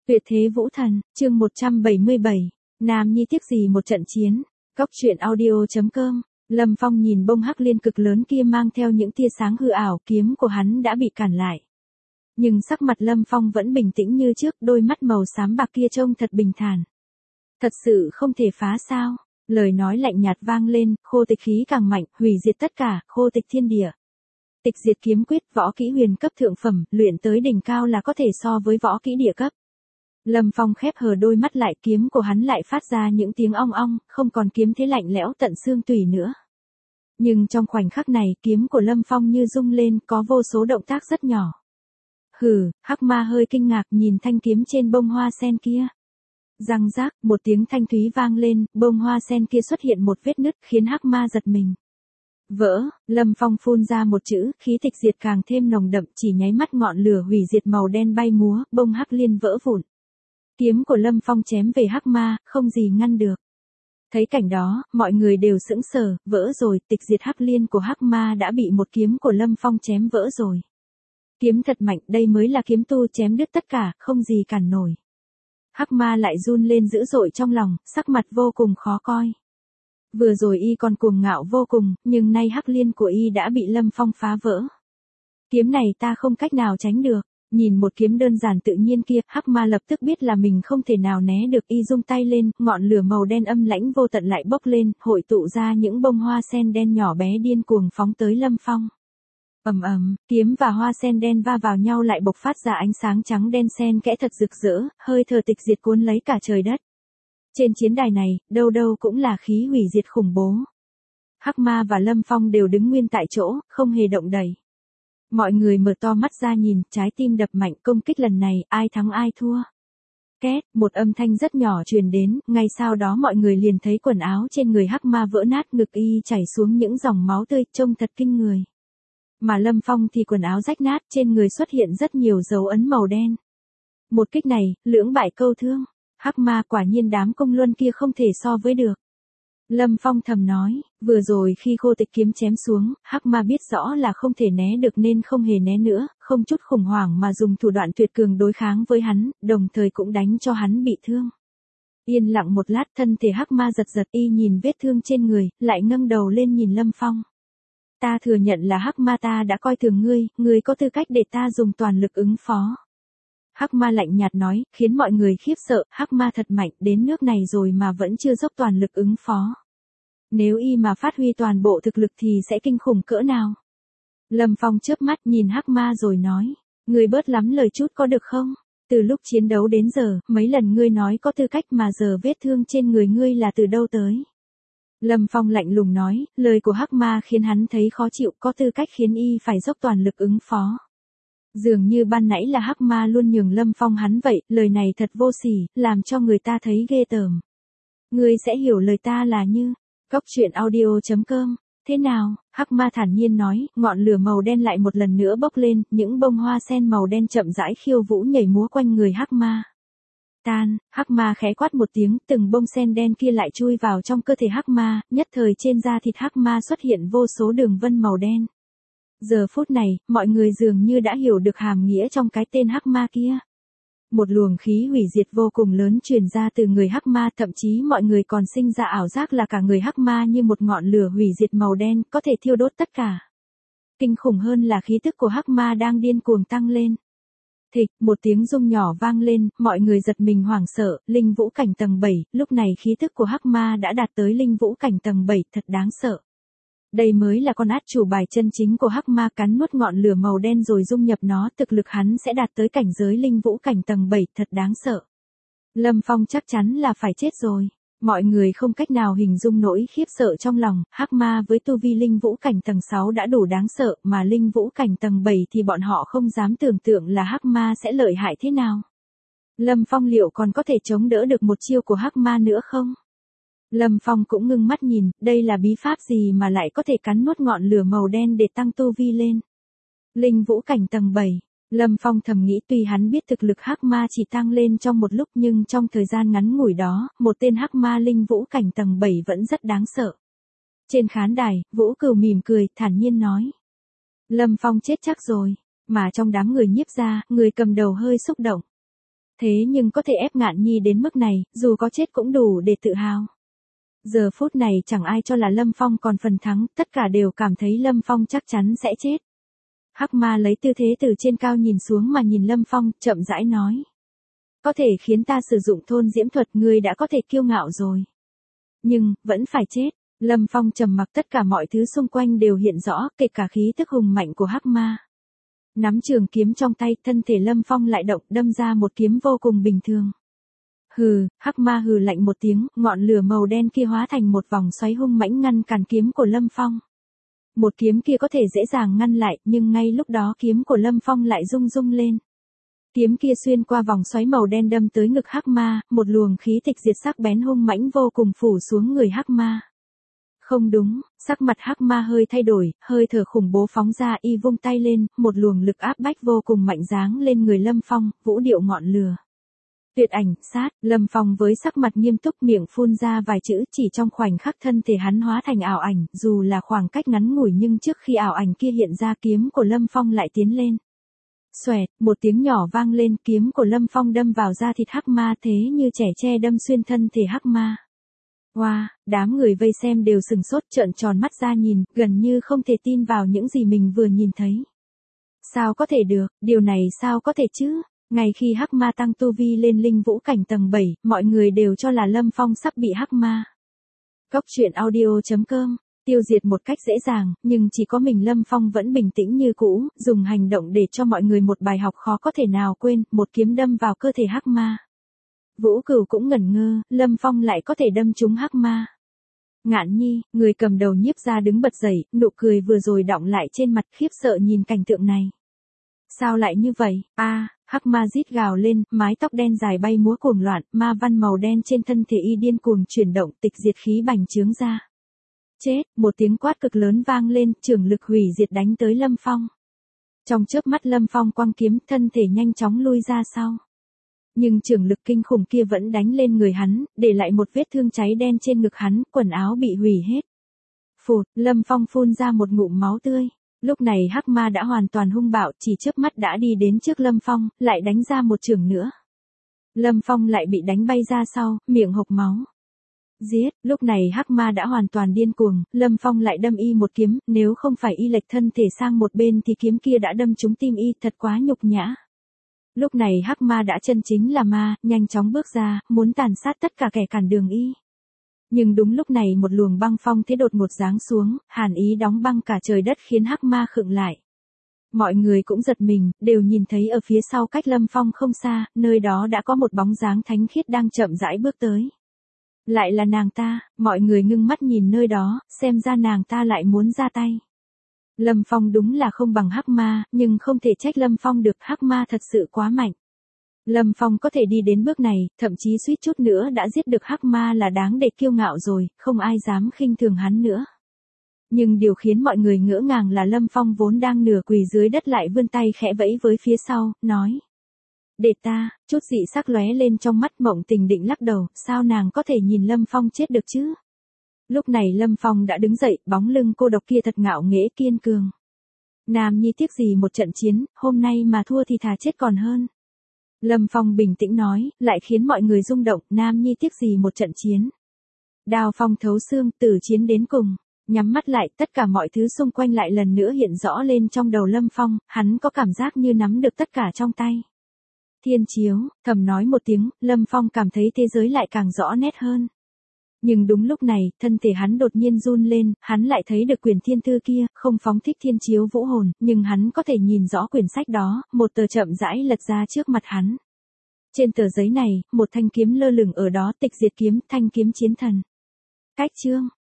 Tuyệt thế vũ thần, chương 177, Nam Nhi tiếc gì một trận chiến. Cóc truyện audio.com. Lâm Phong nhìn bông hắc liên cực lớn kia mang theo những tia sáng hư ảo, kiếm của hắn đã bị cản lại. Nhưng sắc mặt Lâm Phong vẫn bình tĩnh như trước, đôi mắt màu xám bạc kia trông thật bình thản. Thật sự không thể phá sao? Lời nói lạnh nhạt vang lên, khô tịch khí càng mạnh, hủy diệt tất cả, khô tịch thiên địa. Tịch diệt kiếm quyết, võ kỹ huyền cấp thượng phẩm, luyện tới đỉnh cao là có thể so với võ kỹ địa cấp. Lâm Phong khép hờ đôi mắt lại, kiếm của hắn lại phát ra những tiếng ong ong, không còn kiếm thế lạnh lẽo tận xương tủy nữa. Nhưng trong khoảnh khắc này, kiếm của Lâm Phong như rung lên, có vô số động tác rất nhỏ. Hừ, hắc ma hơi kinh ngạc nhìn thanh kiếm trên bông hoa sen kia. Răng rác, một tiếng thanh thúy vang lên, bông hoa sen kia xuất hiện một vết nứt khiến hắc ma giật mình. Vỡ, Lâm Phong phun ra một chữ, khí tịch diệt càng thêm nồng đậm, chỉ nháy mắt ngọn lửa hủy diệt màu đen bay múa, bông hắc liên vỡ vụn. Kiếm của Lâm Phong chém về hắc ma, không gì ngăn được. Thấy cảnh đó, mọi người đều sững sờ, vỡ rồi, tịch diệt hắc liên của hắc ma đã bị một kiếm của Lâm Phong chém vỡ rồi. Kiếm thật mạnh, đây mới là kiếm tu chém đứt tất cả, không gì cản nổi. Hắc ma lại run lên dữ dội trong lòng, sắc mặt vô cùng khó coi. Vừa rồi y còn cuồng ngạo vô cùng, nhưng nay hắc liên của y đã bị Lâm Phong phá vỡ. Kiếm này ta không cách nào tránh được. Nhìn một kiếm đơn giản tự nhiên kia, hắc ma lập tức biết là mình không thể nào né được, y rung tay lên, ngọn lửa màu đen âm lãnh vô tận lại bốc lên, hội tụ ra những bông hoa sen đen nhỏ bé điên cuồng phóng tới Lâm Phong. Ầm ầm, kiếm và hoa sen đen va vào nhau lại bộc phát ra ánh sáng trắng đen xen kẽ thật rực rỡ, hơi thở tịch diệt cuốn lấy cả trời đất. Trên chiến đài này, đâu đâu cũng là khí hủy diệt khủng bố. Hắc ma và Lâm Phong đều đứng nguyên tại chỗ, không hề động đậy. Mọi người mở to mắt ra nhìn, trái tim đập mạnh, công kích lần này, ai thắng ai thua. Két, một âm thanh rất nhỏ truyền đến, ngay sau đó mọi người liền thấy quần áo trên người hắc ma vỡ nát, ngực y chảy xuống những dòng máu tươi, trông thật kinh người. Mà Lâm Phong thì quần áo rách nát, trên người xuất hiện rất nhiều dấu ấn màu đen. Một kích này, lưỡng bại câu thương, hắc ma quả nhiên đám công luân kia không thể so với được. Lâm Phong thầm nói, vừa rồi khi khô tịch kiếm chém xuống, hắc ma biết rõ là không thể né được nên không hề né nữa, không chút khủng hoảng mà dùng thủ đoạn tuyệt cường đối kháng với hắn, đồng thời cũng đánh cho hắn bị thương. Yên lặng một lát, thân thể hắc ma giật giật, y nhìn vết thương trên người, lại ngẩng đầu lên nhìn Lâm Phong. Ta thừa nhận là hắc ma ta đã coi thường ngươi, ngươi có tư cách để ta dùng toàn lực ứng phó. Hắc ma lạnh nhạt nói, khiến mọi người khiếp sợ, hắc ma thật mạnh, đến nước này rồi mà vẫn chưa dốc toàn lực ứng phó. Nếu y mà phát huy toàn bộ thực lực thì sẽ kinh khủng cỡ nào. Lâm Phong chớp mắt nhìn hắc ma rồi nói, ngươi bớt lắm lời chút có được không? Từ lúc chiến đấu đến giờ, mấy lần ngươi nói có tư cách mà giờ vết thương trên người ngươi là từ đâu tới? Lâm Phong lạnh lùng nói, lời của hắc ma khiến hắn thấy khó chịu, có tư cách khiến y phải dốc toàn lực ứng phó. Dường như ban nãy là hắc ma luôn nhường Lâm Phong hắn vậy, lời này thật vô sỉ, làm cho người ta thấy ghê tởm. Ngươi sẽ hiểu lời ta là như, cóc truyện audio.com, thế nào, hắc ma thản nhiên nói, ngọn lửa màu đen lại một lần nữa bốc lên, những bông hoa sen màu đen chậm rãi khiêu vũ nhảy múa quanh người hắc ma. Tan, hắc ma khẽ quát một tiếng, từng bông sen đen kia lại chui vào trong cơ thể hắc ma, nhất thời trên da thịt hắc ma xuất hiện vô số đường vân màu đen. Giờ phút này, mọi người dường như đã hiểu được hàm nghĩa trong cái tên hắc ma kia. Một luồng khí hủy diệt vô cùng lớn truyền ra từ người hắc ma, thậm chí mọi người còn sinh ra ảo giác là cả người hắc ma như một ngọn lửa hủy diệt màu đen, có thể thiêu đốt tất cả. Kinh khủng hơn là khí tức của hắc ma đang điên cuồng tăng lên. Thịch, một tiếng rung nhỏ vang lên, mọi người giật mình hoảng sợ, linh vũ cảnh tầng 7, lúc này khí tức của hắc ma đã đạt tới linh vũ cảnh tầng 7, thật đáng sợ. Đây mới là con át chủ bài chân chính của hắc ma, cắn nuốt ngọn lửa màu đen rồi dung nhập nó, thực lực hắn sẽ đạt tới cảnh giới linh vũ cảnh tầng 7, thật đáng sợ. Lâm Phong chắc chắn là phải chết rồi. Mọi người không cách nào hình dung nỗi khiếp sợ trong lòng, hắc ma với tu vi linh vũ cảnh tầng 6 đã đủ đáng sợ, mà linh vũ cảnh tầng 7 thì bọn họ không dám tưởng tượng là hắc ma sẽ lợi hại thế nào. Lâm Phong liệu còn có thể chống đỡ được một chiêu của hắc ma nữa không? Lâm Phong cũng ngưng mắt nhìn, đây là bí pháp gì mà lại có thể cắn nuốt ngọn lửa màu đen để tăng tu vi lên. Linh vũ cảnh tầng 7, Lâm Phong thầm nghĩ tuy hắn biết thực lực hắc ma chỉ tăng lên trong một lúc nhưng trong thời gian ngắn ngủi đó, một tên hắc ma linh vũ cảnh tầng 7 vẫn rất đáng sợ. Trên khán đài, Vũ Cửu mỉm cười, thản nhiên nói. Lâm Phong chết chắc rồi, mà trong đám người nhiếp ra, người cầm đầu hơi xúc động. Thế nhưng có thể ép Ngạn Nhi đến mức này, dù có chết cũng đủ để tự hào. Giờ phút này chẳng ai cho là Lâm Phong còn phần thắng, tất cả đều cảm thấy Lâm Phong chắc chắn sẽ chết. Hắc ma lấy tư thế từ trên cao nhìn xuống mà nhìn Lâm Phong, chậm rãi nói. Có thể khiến ta sử dụng thôn diễm thuật, ngươi đã có thể kiêu ngạo rồi. Nhưng, vẫn phải chết. Lâm Phong trầm mặc, tất cả mọi thứ xung quanh đều hiện rõ, kể cả khí tức hùng mạnh của hắc ma. Nắm trường kiếm trong tay, thân thể Lâm Phong lại động, đâm ra một kiếm vô cùng bình thường. Hừ, hắc ma hừ lạnh một tiếng, ngọn lửa màu đen kia hóa thành một vòng xoáy hung mãnh ngăn cản kiếm của Lâm Phong. Một kiếm kia có thể dễ dàng ngăn lại, nhưng ngay lúc đó kiếm của Lâm Phong lại rung rung lên. Kiếm kia xuyên qua vòng xoáy màu đen đâm tới ngực hắc ma, một luồng khí tịch diệt sắc bén hung mãnh vô cùng phủ xuống người hắc ma. Không đúng, sắc mặt hắc ma hơi thay đổi, hơi thở khủng bố phóng ra, y vung tay lên, một luồng lực áp bách vô cùng mạnh giáng lên người Lâm Phong, vũ điệu ngọn lửa. Tuyệt ảnh, sát, Lâm Phong với sắc mặt nghiêm túc, miệng phun ra vài chữ, chỉ trong khoảnh khắc thân thể hắn hóa thành ảo ảnh, dù là khoảng cách ngắn ngủi nhưng trước khi ảo ảnh kia hiện ra, kiếm của Lâm Phong lại tiến lên. Xoẹt, một tiếng nhỏ vang lên, kiếm của Lâm Phong đâm vào da thịt hắc ma, thế như chẻ tre đâm xuyên thân thể hắc ma. Wow, đám người vây xem đều sừng sốt, trợn tròn mắt ra nhìn, gần như không thể tin vào những gì mình vừa nhìn thấy. Sao có thể được, điều này sao có thể chứ? Ngay khi hắc ma tăng tu vi lên linh vũ cảnh tầng 7, mọi người đều cho là Lâm Phong sắp bị hắc ma. Cốc truyện audio.com tiêu diệt một cách dễ dàng, nhưng chỉ có mình Lâm Phong vẫn bình tĩnh như cũ, dùng hành động để cho mọi người một bài học khó có thể nào quên, một kiếm đâm vào cơ thể hắc ma. Vũ Cửu cũng ngẩn ngơ, Lâm Phong lại có thể đâm trúng hắc ma. Ngạn Nhi, người cầm đầu nhiếp ra đứng bật dậy, nụ cười vừa rồi đọng lại trên mặt, khiếp sợ nhìn cảnh tượng này. Sao lại như vậy? Hắc ma rít gào lên, mái tóc đen dài bay múa cuồng loạn, ma văn màu đen trên thân thể y điên cuồng chuyển động, tịch diệt khí bành trướng ra. Chết, một tiếng quát cực lớn vang lên, trường lực hủy diệt đánh tới Lâm Phong. Trong chớp mắt Lâm Phong quăng kiếm, thân thể nhanh chóng lui ra sau. Nhưng trường lực kinh khủng kia vẫn đánh lên người hắn, để lại một vết thương cháy đen trên ngực hắn, quần áo bị hủy hết. Phụt, Lâm Phong phun ra một ngụm máu tươi. Lúc này hắc ma đã hoàn toàn hung bạo, chỉ chớp mắt đã đi đến trước Lâm Phong, lại đánh ra một chưởng nữa. Lâm Phong lại bị đánh bay ra sau, miệng hộc máu. Giết, lúc này hắc ma đã hoàn toàn điên cuồng, Lâm Phong lại đâm y một kiếm, nếu không phải y lệch thân thể sang một bên thì kiếm kia đã đâm trúng tim y, thật quá nhục nhã. Lúc này hắc ma đã chân chính là ma, nhanh chóng bước ra, muốn tàn sát tất cả kẻ cản đường y. Nhưng đúng lúc này một luồng băng phong thế đột ngột giáng xuống, hàn ý đóng băng cả trời đất khiến hắc ma khựng lại. Mọi người cũng giật mình, đều nhìn thấy ở phía sau cách Lâm Phong không xa, nơi đó đã có một bóng dáng thánh khiết đang chậm rãi bước tới. Lại là nàng ta, mọi người ngưng mắt nhìn nơi đó, xem ra nàng ta lại muốn ra tay. Lâm Phong đúng là không bằng hắc ma, nhưng không thể trách Lâm Phong được, hắc ma thật sự quá mạnh. Lâm Phong có thể đi đến bước này, thậm chí suýt chút nữa đã giết được hắc ma là đáng để kiêu ngạo rồi, không ai dám khinh thường hắn nữa. Nhưng điều khiến mọi người ngỡ ngàng là Lâm Phong vốn đang nửa quỳ dưới đất lại vươn tay khẽ vẫy với phía sau, nói. Để ta, chút dị sắc lóe lên trong mắt Mộng Tình định lắc đầu, sao nàng có thể nhìn Lâm Phong chết được chứ? Lúc này Lâm Phong đã đứng dậy, bóng lưng cô độc kia thật ngạo nghễ kiên cường. Nam nhi tiếc gì một trận chiến, hôm nay mà thua thì thà chết còn hơn. Lâm Phong bình tĩnh nói, lại khiến mọi người rung động, Nam nhi tiếc gì một trận chiến. Đao phong thấu xương, tử chiến đến cùng. Nhắm mắt lại, tất cả mọi thứ xung quanh lại lần nữa hiện rõ lên trong đầu Lâm Phong, hắn có cảm giác như nắm được tất cả trong tay. Thiên chiếu, thầm nói một tiếng, Lâm Phong cảm thấy thế giới lại càng rõ nét hơn. Nhưng đúng lúc này, thân thể hắn đột nhiên run lên, hắn lại thấy được quyển thiên thư kia, không phóng thích thiên chiếu vũ hồn, nhưng hắn có thể nhìn rõ quyển sách đó, một tờ chậm rãi lật ra trước mặt hắn. Trên tờ giấy này, một thanh kiếm lơ lửng ở đó, tịch diệt kiếm, thanh kiếm chiến thần. Cách chương